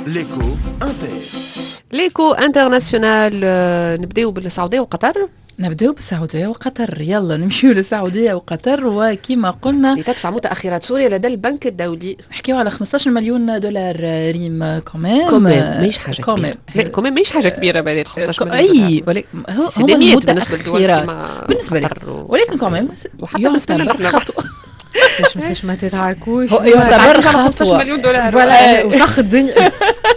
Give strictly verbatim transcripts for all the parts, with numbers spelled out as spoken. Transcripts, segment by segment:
ليكو انتر ليكو انترناسيونال. نبداو بالسعوديه وقطر. نبداو بالسعودية وقطر. يلا نمشيو للسعودية وقطر. وكما قلنا لتدفع متأخرات سوريا لدى البنك الدولي. نحكيو على خمسطاش مليون دولار ريم. كومام كومام ماهيش حاجة كومام. كبيرة. كومام ماهيش حاجة كبيرة بعدين خمسطاش مليون اي ولكن هو المتأخرات بالنسبة لي، ولكن كومام وحتى بالنسبة لنا خطوة. مش مش ما تتعاركوش. هو يعتبر خمسطاش مليون دولار ولا وسخ الدنيا.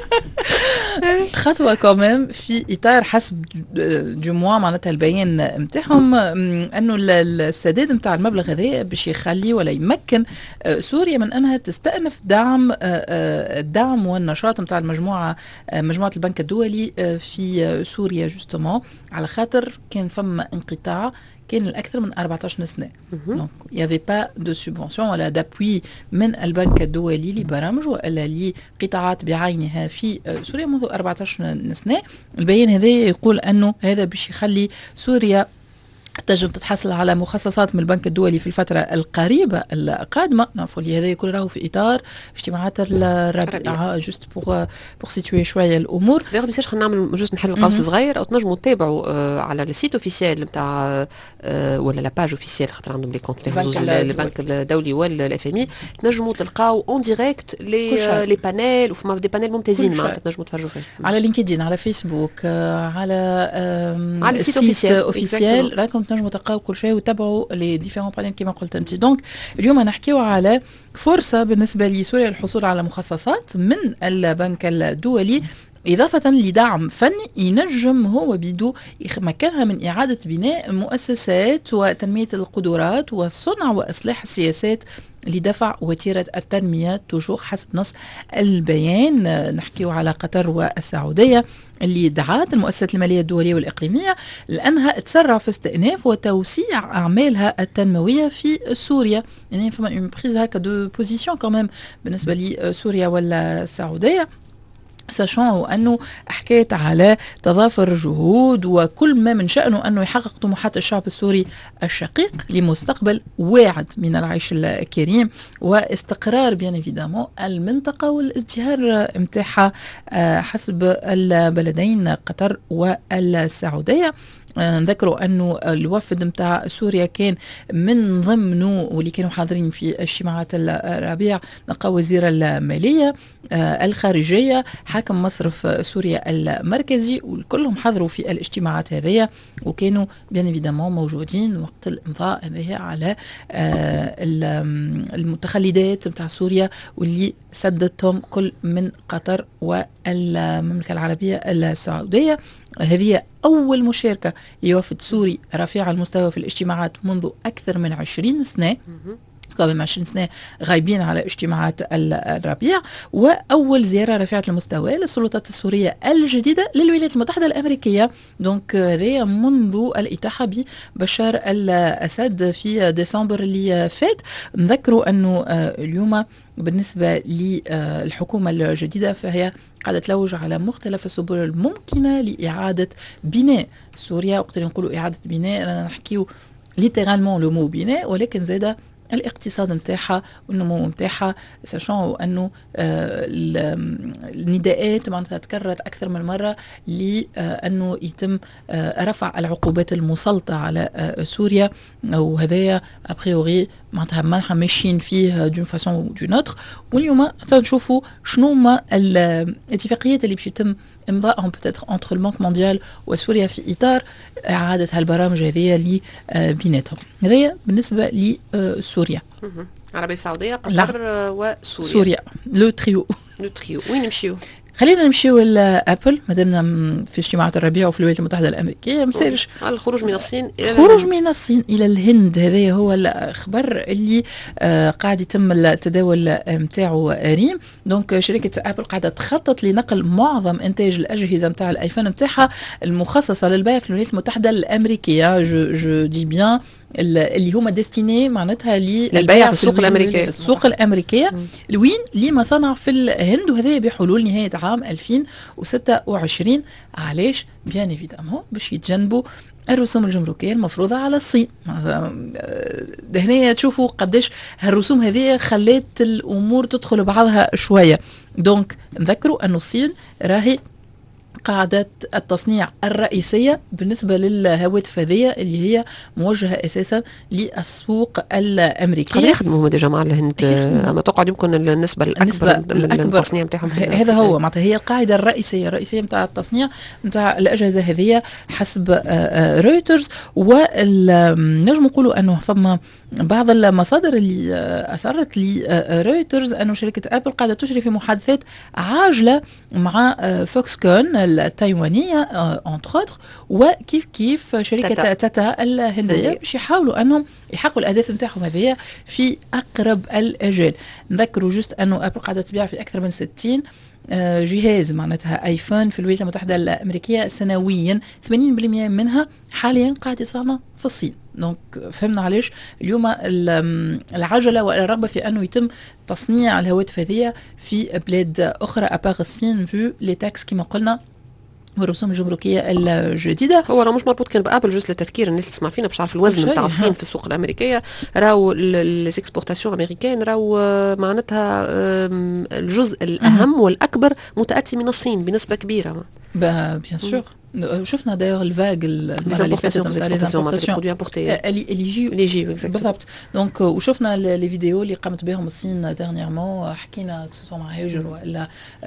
خطوة كمان في إطار حسب جموع معناتها البيان متاعهم أنه السداد متاع المبلغ هذا باش يخلي ولا يمكن سوريا من أنها تستأنف دعم الدعم والنشاط متاع المجموعة مجموعة البنك الدولي في سوريا جوستومون، على خاطر كان فما انقطاع كان الأكثر من أربعطاش سنة. دونك يافي با دو سوبونسيون ولا دابوي من البنك الدولي لبرامج ولا لقطاعات بعينها في سوريا منذ أربعطاش سنة. البيان هذا يقول أنه هذا باش يخلي سوريا تنجم تتحصل على مخصصات من البنك الدولي في الفترة القريبة القادمة. نعرفوا اللي هذا يكون راهو في إطار اجتماعات الرابعة جوست بوغ بوغ سيتوي شوية الأمور. دايوغ بيساش خلينا نعمل جوست نحل قوس صغير أو تنجموا تتابعوا آه على السيت اوفيسيال نتاع آه ولا لا باج اوفيسيال خاطر عندهم لي كونت البنك الدولي ولا الاف ام اي، تنجموا تلقاو اون ديريكت لي لي بانيل وفما دي بانيل ممتازين معناتها تنجموا تفرجوا فيهم على لينكدين على فيسبوك آه على آه على السيت اوفيسيال راكم تنجموا تلقاو كل شيء وتابعوا لي ديفيرون بانيل كما قلت انت. دونك اليوم نحكيو على فرصه بالنسبه لسوريا للحصول على مخصصات من البنك الدولي إضافة لدعم فني ينجم هو بيدو يمكنها من إعادة بناء مؤسسات وتنمية القدرات وصنع وإصلاح السياسات لدفع وتيرة التنمية توجو حسب نص البيان. نحكيو على قطر والسعودية اللي دعات المؤسسات المالية الدولية والإقليمية لأنها تسرع في استئناف وتوسيع أعمالها التنموية في سوريا. يعني فما une prise هكا دو بوزيسيون كمان بالنسبة لسوريا والسعودية، ساشون أنه حكيت على تضافر جهود وكل ما من شأنه أنه يحقق طموحات الشعب السوري الشقيق لمستقبل واعد من العيش الكريم واستقرار بيان إيفيدامون المنطقة والازدهار متاعها حسب البلدين قطر والسعودية. نذكروا أنه الوفد متاع سوريا كان من ضمنه واللي كانوا حاضرين في اجتماعات الربيع نلقى وزير المالية الخارجية حاكم مصرف سوريا المركزي وكلهم حضروا في الاجتماعات هذه وكانوا بيان ايفيدامون موجودين وقت الإمضاء هذه على المتخلدات متاع سوريا واللي سددتهم كل من قطر والمملكة العربية السعودية. هذه أول مشاركة لوفد سوري رفيع المستوى في الاجتماعات منذ أكثر من عشرين سنة، قبل من عشرين سنة غايبين على اجتماعات الربيع، وأول زيارة رفيعة المستوى للسلطات السورية الجديدة للولايات المتحدة الأمريكية. دونك هذا منذ الإتاحة ببشار الأسد في ديسمبر اللي فات. نذكروا أنه اليوم بالنسبة للحكومة الجديدة فهي قاعدة تلوج على مختلف السبل الممكنة لإعادة بناء سوريا. وقت نقولوا إعادة بناء أنا نحكيو ليترالمون لو مو بناء، ولكن زادة الاقتصاد متاعها والنمو متاعها، ساشون انه آه النداءات معناتها تكررت اكثر من مره لانه يتم آه رفع العقوبات المسلطه على آه سوريا، وهذايا ابريوري معناتها ما ماشيين فيه دون فاسون دون اوتر. واليوم تنشوفوا شنو هما الاتفاقيات اللي باش يتم امضائهم بتاتر انتر البنك مونديال وسوريا في اطار اعاده هالبرامج هذه اللي بيناتهم. هذايا بالنسبه لسوريا. العربيه السعوديه قطر وسوريا. سوريا لو تريو لو تريو. وين نمشيو؟ خلينا نمشيو لابل مادامنا في اجتماعات الربيع وفي الولايات المتحده الامريكيه. مسيرش الخروج من الصين الى الخروج من الصين الى الهند. هذا هو الخبر اللي آه قاعد يتم التداول نتاعو ريم. دونك شركه ابل قاعده تخطط لنقل معظم انتاج الاجهزه نتاع الايفون نتاعها المخصصه للبيع في الولايات المتحده الامريكيه. جو جو دي بيان اللي هما ديستيني معناتها للبيع في السوق الامريكيه السوق الامريكيه لوين لمصانع في الهند، وهذا بحلول نهايه عام ألفين وستة وعشرين. علاش؟ بيان ايفيدامون باش يتجنبوا الرسوم الجمركية المفروضة على الصين. هنا تشوفوا قديش هالرسوم هذه خلت الأمور تدخل بعضها شوية. دونك نذكروا أن الصين راهي قاعدة التصنيع الرئيسية بالنسبة للهواتف هذه اللي هي موجهة أساسا للسوق الأمريكية. قد يخدموا هم ديجا مع الهند، أما تقعد يمكن النسبة الأكبر التصنيع بتاعهم هذا هو معناتها هي القاعدة الرئيسية الرئيسية متاع التصنيع متاع الأجهزة هذه حسب رويترز. ونجم نقولوا أنه فما بعض المصادر اللي أثرت لرويترز أنه شركة أبل قاعدة تجري في محادثات عاجلة مع فوكس كون التايوانية انتر اوتر، وكيف كيف شركة تاتا, تاتا الهندية باش يحاولوا أنهم يحققوا الأهداف نتاعهم هذه في أقرب الأجال. نذكروا جست أنه أبل قاعدة تبيع في أكثر من ستين جهاز معناتها ايفون في الولايات المتحدة الأمريكية سنويا، ثمانين بالمئة منها حاليا قاعد يصنع في الصين. دونك فهمنا علاش اليوم العجلة والرغبة في أنه يتم تصنيع الهواتف هذه في بلاد أخرى أباغ الصين في لي تاكس كما قلنا والرسوم الجمركيه الجديده. هو راه مش مربوط كان بابل، جوست للتذكير الناس اللي تسمع فينا باش تعرف الوزن نتاع الصين في السوق الامريكيه. راهو ليزيكسبورتاسيون امريكان راهو معناتها الجزء الاهم والاكبر متاتي من الصين بنسبه كبيره. بيان سور شفنا دايوغ الفاج المره اللي فاتت نتاع لي زامبورتاسيون اللي يجي اللي يجي بالضبط. دونك وشفنا لي فيديو اللي قامت بهم الصين ديرنييرمون، حكينا سواء مع هاجر ولا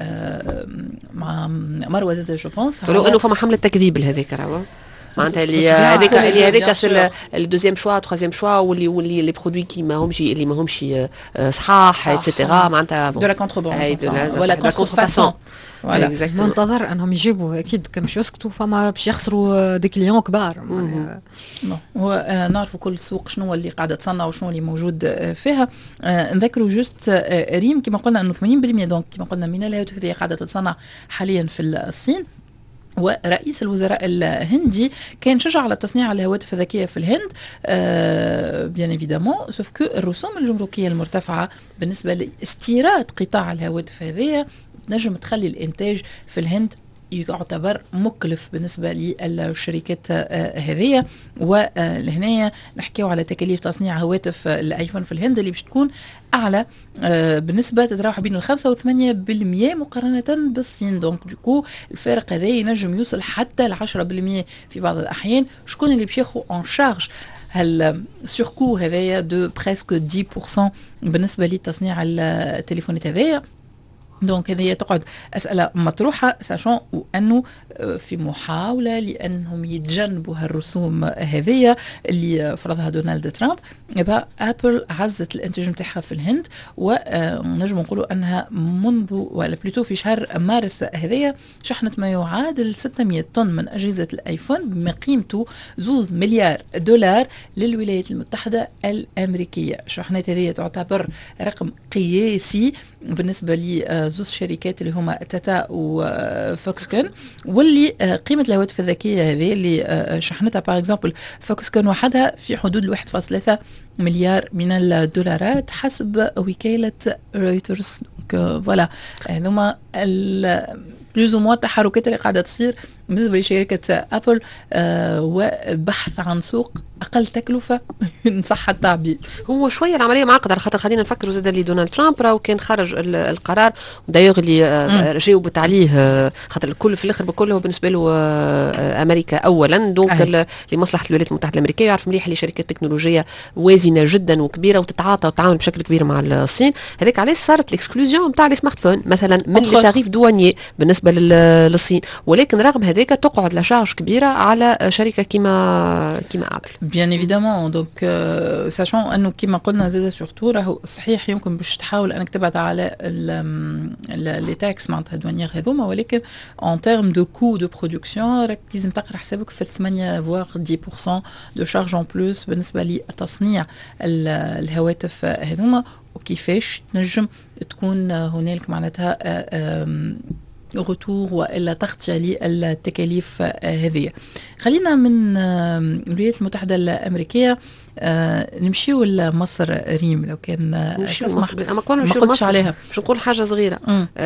مع مروه زاد جو بونس لو انه فما حمله تكذيب لهذيك راهو معناتها اللي هذيك اللي هذيك الدوزيام شوا تروزيام شوا واللي واللي لي برودوي كي ما همش اللي ما همش صحاح ايتترا معناتها دو لا كونترباند ولا كونترفاسون. فوالا منتظر انهم يجيبوا اكيد كان مش يسكتوا فما باش يخسروا دي كليون كبار. هو نعرفوا كل سوق شنو اللي قاعده تصنع وشنو اللي موجود فيها. نذكروا جست ريم كما قلنا انه ثمانين بالمئة دونك كما قلنا من الهواتف هذه قاعده تتصنع حاليا في الصين. ورئيس الوزراء الهندي كان شجع على تصنيع الهواتف الذكية في الهند آه بيان ايفيدامون، سوف كو الرسوم الجمركية المرتفعة بالنسبة لاستيراد قطاع الهواتف هذه نجم تخلي الإنتاج في الهند يعتبر مكلف بالنسبة للشركات هذه. ولهنا نحكيو على تكاليف تصنيع هواتف الايفون في الهند اللي باش تكون اعلى بالنسبة تتراوح بين الخمسة وثمانية بالمئة مقارنة بالصين. دونك دوكو الفارق هذا ينجم يوصل حتى العشرة بالمئة في بعض الأحيان. شكون اللي باش ياخذ ان شارج هل سوركو هذايا دو بريسك عشرة بالمئة بالنسبة لتصنيع التليفونات هذايا؟ دونك هذه تقعد أسئلة مطروحة ساشون وأنه في محاولة لأنهم يتجنبوا هالرسوم هذه اللي فرضها دونالد ترامب. يبقى أبل عزت الانتاج متاعها في الهند ونجم نقولوا أنها منذ ولا بلوتو في شهر مارس هذه شحنت ما يعادل ستمئة طن من أجهزة الآيفون بما قيمته زوز مليار دولار للولايات المتحدة الأمريكية. الشحنات هذه تعتبر رقم قياسي بالنسبة لي زوز شركات اللي هما تاتا وفوكسكون، واللي قيمة الهواتف الذكية هذه اللي شحنتها باغ اكزومبل فوكسكون وحدها في حدود واحد فاصلة ثلاثة مليار من الدولارات حسب وكالة رويترز. دونك فوالا هذوما بلوز موا التحركات اللي قاعدة تصير بالنسبة لشركة أبل آه وبحث عن سوق أقل تكلفة إن صح التعبير. هو شوية العملية معقدة على خاطر خلينا نفكروا زاد اللي دونالد ترامب راهو كان خرج القرار دايوغ اللي آه جاوبت عليه آه خاطر الكل في الآخر بكل هو بالنسبة له آه أمريكا أولا. دونك لمصلحة الولايات المتحدة الأمريكية يعرف مليح اللي شركات تكنولوجية وازنة جدا وكبيرة وتتعاطى وتتعامل بشكل كبير مع الصين. هذاك علاش صارت الاكسكلوزيون نتاع لي سمارت فون مثلا من التاريف دوانيي بالنسبة للصين، ولكن رغم هذاك تقعد لشارج كبيرة على شركة كيما كيما أبل. بيان ايفيدامون دونك ساشون انه كيما قلنا زاد سورتو راهو صحيح يمكن باش تحاول انك تبعد على لي تاكس معناتها الدوانيير هذوما، ولكن ان تيرم دو كو دو برودكسيون راك لازم تقرا حسابك في ثمانية فواغ عشرة بالمئة دو شارج اون بلوس بالنسبة لتصنيع الهواتف هذوما، وكيفاش تنجم تكون هنالك معناتها غتور والا تغطيه للتكاليف هذه. خلينا من الولايات المتحده الامريكيه نمشيو لمصر. ريم لو كان تسمح اما قلنا نمشيو لمصر عليها باش نقول حاجه صغيره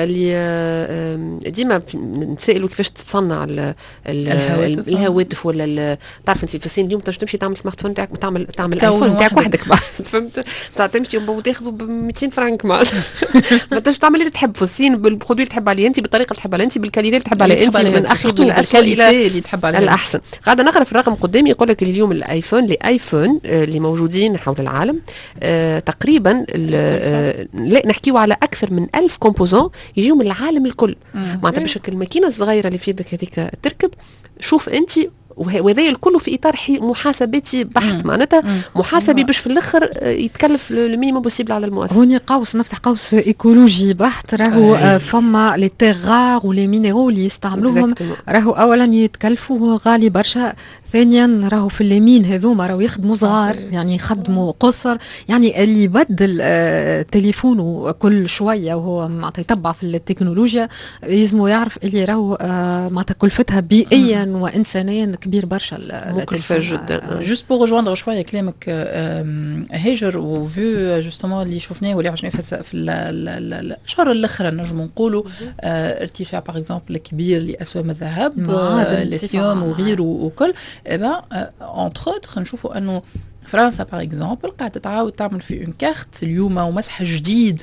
اللي ديما نتسائلوا كيفاش تتصنع الهواتف, الهواتف ولا تعرف انت في الصين اليوم تمشي تعمل سمارت فون تاعك تعمل تعمل ايفون تاعك وحدك فهمت تمشي وتاخذه ب مئتين فرنك ما ما تنجم تعمل اللي تحب في الصين بالبرودوي اللي تحب عليه انت بالطريقه اللي تحب عليها انت بالكاليتي اللي تحب عليها انت من اخر الكاليتي اللي تحب عليها الاحسن. قاعده نقرا في الرقم قدامي يقول لك اليوم الايفون الايفون اللي موجودين حول العالم آه تقريبا آه لا نحكيو على اكثر من ألف كومبوزون يجيو من العالم الكل معناتها بشكل الماكينه الصغيره اللي في يدك هذيك تركب. شوف انت وهذا الكل في اطار محاسباتي بحت معناتها محاسبي باش في الاخر يتكلف المينيموم بوسيبل على المؤسسه. هوني قوس نفتح قوس ايكولوجي بحت راهو فما لي تيغار ولي مينيرو اللي يستعملوهم راهو اولا يتكلفوا غالي برشا، ثانيا راهو في اليمين هذوما راهو يخدموا صغار يعني يخدموا قصر يعني اللي يبدل آه تليفونه كل شويه وهو معناتها يتبع في التكنولوجيا لازم يعرف اللي راهو آه معناتها كلفتها بيئيا وانسانيا كبير برشا مكلفه جدا. جوست بور رجوندر شويه كلامك هاجر وفو جوستومون اللي شفناه واللي عشنا في الشهر الاخر نجم نقولوا ارتفاع باغ اكزومبل كبير لاسهم الذهب الليثيوم وغيره وكل ابا انتر اوتر نشوفوا انه فرنسا باغ اكزومبل قاعده تعاود تعمل في اون كارت اليوم ومسح جديد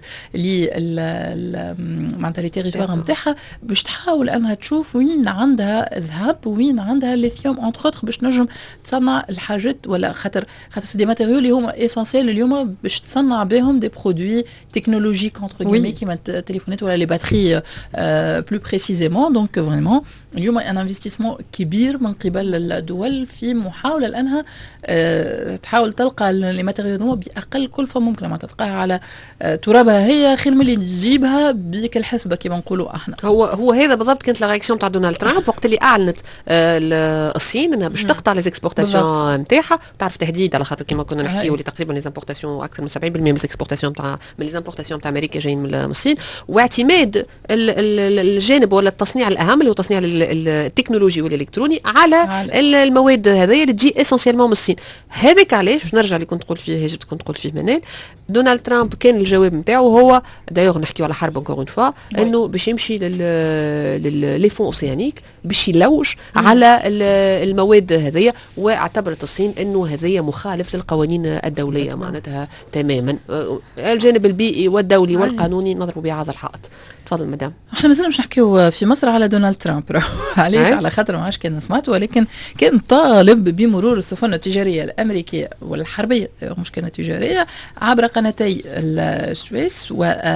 ل معناتها لي تيريتوار نتاعها باش تحاول انها تشوف وين عندها ذهب وين عندها ليثيوم انتر اوتر باش نجم تصنع الحاجات ولا خاطر خاطر سي دي ماتيريو اللي هما اسونسيال اليوم باش تصنع بهم دي برودوي تكنولوجيك انتر غيمي كيما التليفونات ولا لي باتري بلو بريسيزيمون. دونك فريمون اليوم ان انفستيسمون كبير من قبل الدول في محاوله لانها تحاول تلقى لي ماتيريو هذوما باقل كلفه ممكنه ما تلقاها على ترابها هي خير من اللي تجيبها بذيك الحسبه كما نقولوا احنا. هو هو هذا بالضبط كانت لا رياكسيون تاع دونالد ترامب وقت اللي اعلنت الصين انها باش تقطع لي زيكسبورتاسيون نتاعها. تعرف تهديد على خاطر كما كنا نحكيو اللي تقريبا لي زامبورتاسيون اكثر من سبعين بالمئة من الاكسبورتاسيون تاع من لي زامبورتاسيون تاع امريكا جايين من الصين واعتماد الجانب ولا التصنيع الاهم اللي هو تصنيع التكنولوجي والالكتروني على المواد هذيا اللي تجي اسونسيالمون من الصين. هذاك علاش نرجع اللي كنت تقول فيه هاجر كنت تقول فيه منال دونالد ترامب كان الجواب نتاعو هو دايوغ نحكيو على حرب انكور اون فوا انه باش يمشي لل لي فون اوسيانيك باش يلوج على المواد هذيا واعتبرت الصين انه هذيا مخالف للقوانين الدوليه معناتها تماما. الجانب البيئي والدولي والقانوني نضربوا بعض الحائط. تفضل مدام. احنا مازلنا مش نحكيو في مصر على دونالد ترامب علاش على خاطر ما عادش كان سمعت ولكن كان طالب بمرور السفن التجاريه الامريكيه والحربيه مش كانت تجاريه عبر قناتي السويس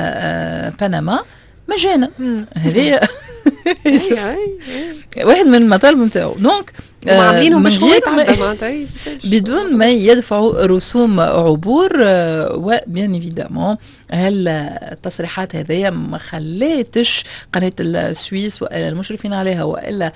وبنما مجانا. هذه واحد من المطالب نتاعو. دونك وعاملينهم باش هو يتعدى بدون ما يدفعوا رسوم عبور. وبيان ايفيدامون هل التصريحات هذه ما خلاتش قناه السويس والا المشرفين عليها والا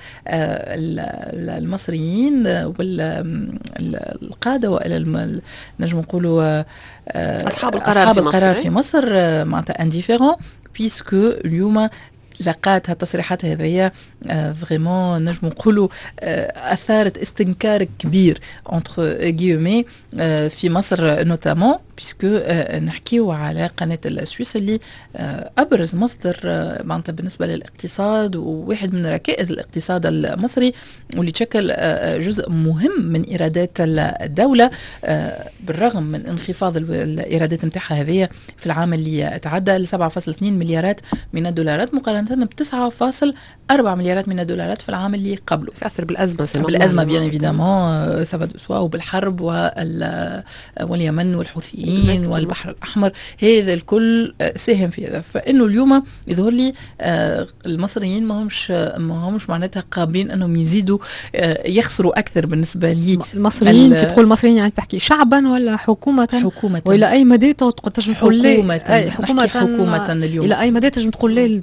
المصريين والقاده والا نجم نقولوا اصحاب القرار, أصحاب في, القرار مصر. في مصر معناتها انديفيرون بيسكو اليوم لقات هالتصريحات هذه فريمون نجم نقولوا اثارت استنكار كبير انتر غيومي في مصر نوتامون بيسكو نحكيو على قناه السويس اللي ابرز مصدر معناتها بالنسبه للاقتصاد وواحد من ركائز الاقتصاد المصري واللي تشكل جزء مهم من ايرادات الدوله بالرغم من انخفاض الايرادات نتاعها هذه في العام اللي تعدى ل سبعة فاصلة اثنين مليارات من الدولارات مقارنه ب تسعة فاصلة أربعة مليارات من الدولارات في العام اللي قبله. تاثر بالازمه بالازمه بيان ايفيدامون سافا دو سوا وبالحرب واليمن والحوثيين والبحر الاحمر هذا الكل ساهم في هذا. فانه اليوم يظهر لي المصريين ما همش ما همش معناتها قابلين انهم يزيدوا يخسروا اكثر بالنسبه لي. المصريين كي تقول المصريين يعني تحكي شعبا ولا حكومه حكومه والى اي مدى تقول تنجم تقول حكومه حكومه حكومه اليوم الى اي مدى تنجم تقول ليه لدونالد ترامب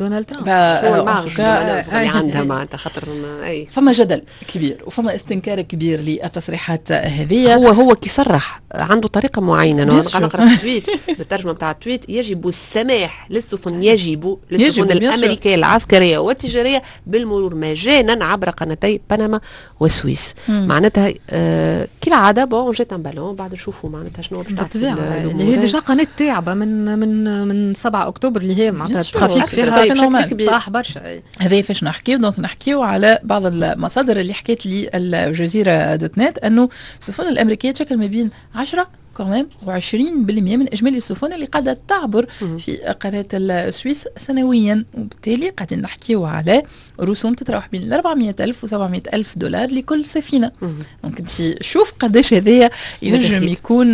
هو المارج اللي عندها معناتها خاطر اي فما جدل كبير وفما استنكار كبير للتصريحات هذه. هو هو كي صرح عنده طريقه معينه. انا نقرا التويت بالترجمه نتاع التويت: يجب السماح للسفن يجب للسفن الامريكيه العسكريه والتجاريه بالمرور مجانا عبر قناتي بنما والسويس. معناتها آه كالعاده بون جات ان بالون بعد نشوفوا معناتها شنو باش تعطي اللي هي ديجا قناه تعبه من من من سبعة اكتوبر اللي هي معناتها الترافيك فيها طاح برشا. هذا فاش نحكيو دونك نحكيو على بعض المصادر اللي حكيت لي الجزيره دوت نت انه السفن الامريكيه تشكل ما بين عشرة كمان وعشرين بالمئة من إجمالي السفن اللي قاعدة تعبر في قناة السويس سنويا، وبالتالي قاعدين نحكيو على رسوم تتراوح بين أربعمئة ألف وسبعمئة ألف دولار لكل سفينة. ممكن شوف قداش هذايا ينجم يكون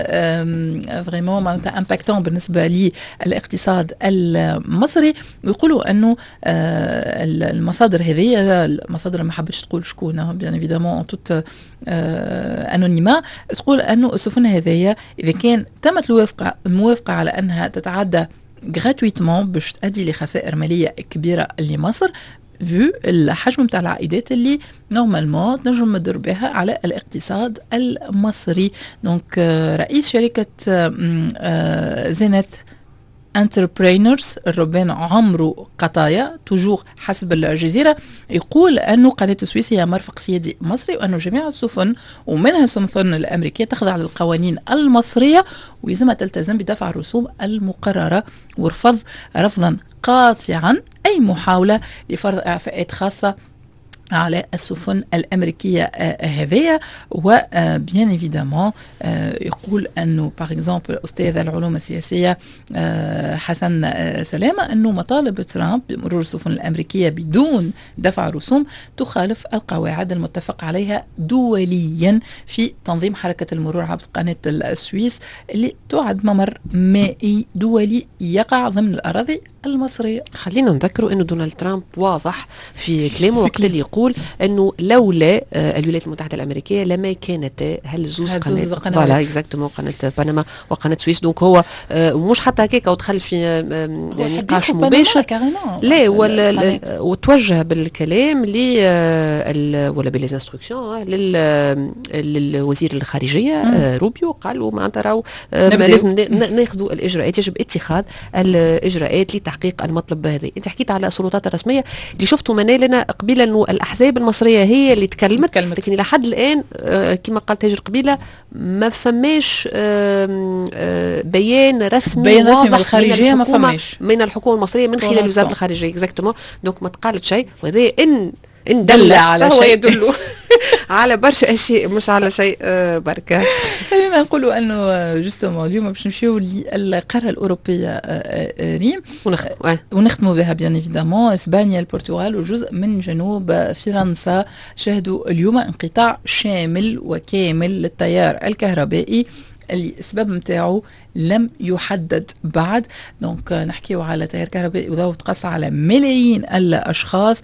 فريمون معناتها امباكتون بالنسبة للاقتصاد المصري. ويقولوا أنه المصادر هذه المصادر ما حبتش تقول شكون بيان ايفيدامون توت انونيما، تقول أنه السفن هذه إذا كان تمت الموافقة الموافقة على أنها تتعدى غراتويتمون باش تؤدي لخسائر مالية كبيرة لمصر فيو الحجم متاع العائدات اللي نورمالمون تنجم تدر بها على الاقتصاد المصري. دونك رئيس شركة زينت انتربرينورز الربان عمرو قطايا توجور حسب الجزيرة يقول أنه قناة السويس هي مرفق سيادي مصري، وأنه جميع السفن ومنها السفن الأمريكية تخضع للقوانين المصرية ويلزمها تلتزم بدفع الرسوم المقررة ورفض رفضا قاطعا أي محاولة لفرض إعفاءات خاصة على السفن الأمريكية هذه. وبيان ايفيدامون يقول أنه باغ اكزومبل أستاذ العلوم السياسية حسن سلامة أنه مطالب ترامب بمرور السفن الأمريكية بدون دفع رسوم تخالف القواعد المتفق عليها دوليا في تنظيم حركة المرور عبر قناة السويس اللي تعد ممر مائي دولي يقع ضمن الأراضي المصرية. خلينا نذكروا أنه دونالد ترامب واضح في كلامه وقت اللي يقول أنه لولا الولايات المتحدة الأمريكية لما كانت هالزوز قناة فوالا اكزاكتومون قناة بنما وقناة سويس. دونك هو مش حتى هكاك ودخل في نقاش مباشر لا ولا وتوجه بالكلام ل ولا بالانستركسيون للوزير الخارجية روبيو، قالوا معناتها راهو لازم ناخذوا الإجراءات، يجب اتخاذ الإجراءات لتحقيق المطلب هذا. انت حكيت على السلطات الرسميه اللي شفتوا منالنا قبيله انه الاحزاب المصريه هي اللي تكلمت, تكلمت. لكن الى حد الان كما قالت هاجر قبيله ما فماش بيان رسمي بيان رسمي من الخارجيه ما فماش من الحكومه المصريه من خلال وزاره الخارجيه اكزاكتومون. دونك ما تقالت شيء، وهذا ان ان دل على فهو شيء يدل على برشا اشياء مش على شيء بركه. خلينا نقولوا انه جوستومون اليوم باش نمشيو للقاره الاوروبيه ريم ونختموا ونختموا بها بيان ايفيدامون. اسبانيا البرتغال وجزء من جنوب فرنسا شهدوا اليوم انقطاع شامل وكامل للتيار الكهربائي اللي السبب متاعو لم يحدد بعد. دونك نحكيو على تيار كهربائي وذو تقص على ملايين الاشخاص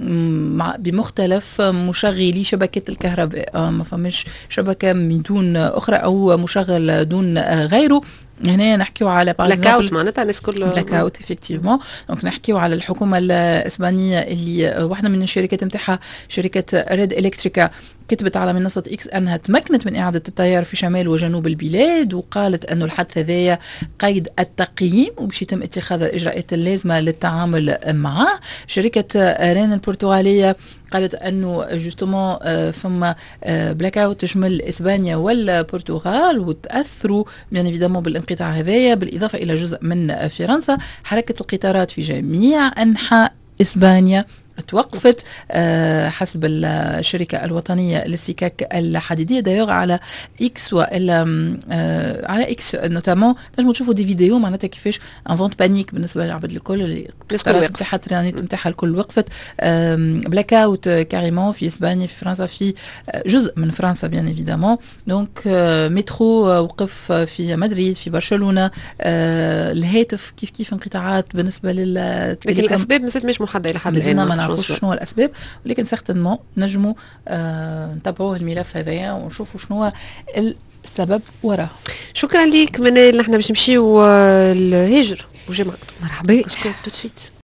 بمختلف مشغلي شبكه الكهرباء، ما فماش شبكه من دون اخرى او مشغل دون غيره. هنا نحكيو على بلاكاوت معناتها الناس كلها بلاكاوت افكتيفمون. دونك نحكيو على الحكومه الاسبانيه اللي واحده من الشركات نتاعها شركه ريد الكتريكا كتبت على منصة إكس أنها تمكنت من إعادة التيار في شمال وجنوب البلاد، وقالت أنه الحادث هذايا قيد التقييم وباش يتم اتخاذ الإجراءات اللازمة للتعامل معه. شركة رين البرتغالية قالت أنه جوستومون فما بلاك اوت تشمل إسبانيا والبرتغال وتأثروا بيان ايفيدامون بالانقطاع هذايا، بالإضافة إلى جزء من فرنسا. حركة القطارات في جميع أنحاء إسبانيا توقفت أه حسب الشركة الوطنية للسكك الحديدية. دايوغ على إكس وإلا أه على إكس نوتامون تنجموا تشوفوا دي فيديو معناتها كيفاش ان فونت بانيك بالنسبة للعباد الكل اللي نتاعها الترانيت نتاعها الكل وقفت. بلاك اوت كاريمون في إسبانيا في فرنسا في جزء من فرنسا بيان ايفيدامون. دونك مترو وقف في مدريد في برشلونة. أه الهاتف كيف كيف انقطاعات بالنسبة لل لكن الأسباب مازالت مش محددة إلى حد الآن شنو الأسباب، ولكن سيغتانمون نجموا آه نتابعوه الملف هذايا ونشوفوا شنو السبب وراه. شكرا ليك منال. نحن باش نمشيو الهجر وجمعة. مرحبا. اسكو تو سويت